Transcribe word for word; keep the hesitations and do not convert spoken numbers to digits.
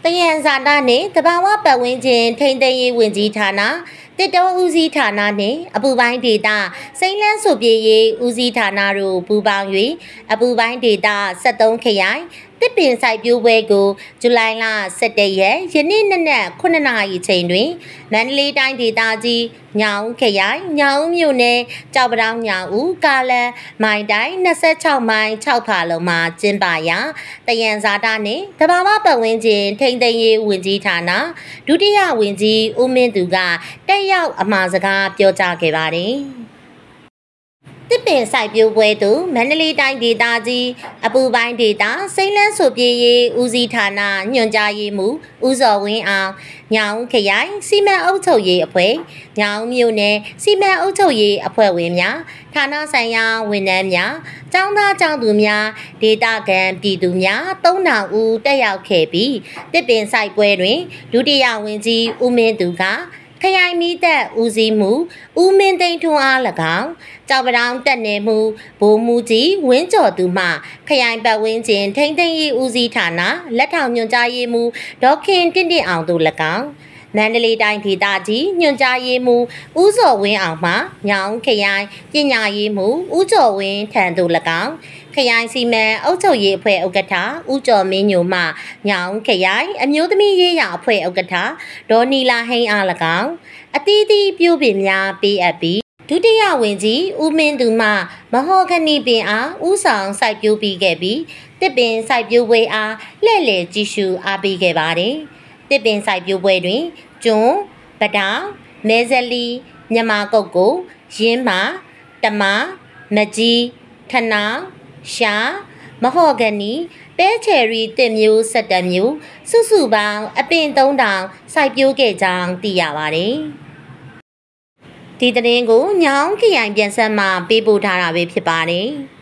တယံဇာတာနှင့်တဘာဝပတ်ဝန်းကျင်ထိန်းသိမ်းရေးဝန်ကြီးဌာနတစ်တောဦးစီးဌာနနှင့်အပူပိုင်းဒေသစိမ်းလန်းဆိုပြေးရေးဦးစီးဌာနတို့ပူးပေါင်း၍အပူပိုင်းဒေသဆက်သုံးခရိုင်တစ်ပင်ဆိုင်ပြိုးပွဲကိုဇူလိုင်လဆယ့်တစ်ရက်ယနေ့နနက်ခုနှစ်နာရီချိန်တွင်မန္တလေးတိုင်းဒေသကြီးညောင်ခရိုင်ညောင်မြို့နယ်ကြောက်ပတောင်းညောင်ဦးကားလန်မိုင်တိုင်း၂၆မိုင်၆ဖာလုံမှာကျင်းပရာတယံဇာတာနှင့်တဘာဝပတ်ဝန်းကျင်ထိန်းသိမ်းရေးဝန်ကြီးဌာနဒုတိယဝန်ကြီးဦးမင်းသူကတက်ရောက်အမှာစကားပြောကြားခဲ့ပါတယ်တစ်ပင်ဆိုင်ပြိုးပွဲသို့မန္တလေးတိုင်းဒေသကြီးအပူပိုင်းဒေသစိမ်းလန်းဆိုပြေးရေးဦးစီးဌာနညွှန်ကြားရေးမှူးဦးစောဝင်းအောင်ညောင်ခရိုင်စီမံအုပ်ချုပ်ရေးအဖွဲ့ညောင်မြို့နယ်စီမံအုပ်ချုပ်ရေးအဖွဲ့ဝင်များဌာနဆိုင်ရာဝန်ထမ်းများကျောင်းသားကျောင်းသူများဒေသခံပြည်သူများသုံးထောင်ဦးတက်ရောက်ခဲ့ပြီးတစ်ပင်ဆိုင်ပွဲတွင်ဒုတိယဝန်ကြီးဦးမင်းသူကခရိုင်မီးတပ်ဦးစီးမှုဦးမင်းသိန်းထွန်းအား၎င်းကြောက်ပတောင်တက်နေမှုဗိုလ်မှူးကြီးဝင်းကျော်သူမှခရိုင်ပတ်ဝန်းကျင်ထိန်းသိမ်းရေးဦးစီးဌာနလက်ထောက်ညွှန်ကြားရေးမှူးဒေါက်ခင်တင့်တင့်အောင်တို့၎င်းမန္တလေးတိုင်းဒေသကြီးညွှန်ကြားရေးမှူးဦးစောဝင်းအောင်မှညောင်ခရိုင်ပညာရေးမှူးဦးကျော်ဝင်းထံတို့၎င်းခရိုင်စီမံအုပ်ချုပ်ရေးအဖွဲ့ဥက္ကဋ္ဌဦးကျော်မင်းညိုမှညောင်ခရိုင်အမျိုးသမီးရေးရာအဖွဲ့ဥက္ကဋ္ဌဒေါ်နီလာဟိန်းအား၎င်းအသီးသီးပြုပင်များပေးအပ်ပြီးဒုတိယဝန်ကြီးဦးမင်းသူမှမဟောခဏီပင်အားဦးဆောင်စိုက်ပျိုးပြီးခဲ့ပြီးတစ်ပင်စိုက်ပျိုးပွဲအားလှည့်လည်ကြည့်ရှုအားပေးခဲ့ပါတယ်တစ်ပင်စိုက်ပျိုးပွဲတွင်ကျွန်းပတောင်မဲဇလီမြမကုတ်ကိုရင်းမာတမမကြီးထနောင်ရှာမဟောဂနီပဲချယ်ရီတစ်မျိုး၁၁မျိုးစုစုပေါင်းအပင်၃ထောင်စိုက်ပျိုးခဲ့ကြောင်းသိရပါတယ်ဒီသတင်းကိုညောင်ခရိုင်ပြန်ဆက်မှပေးပို့ထားတာပဲဖြစ်ပါတယ်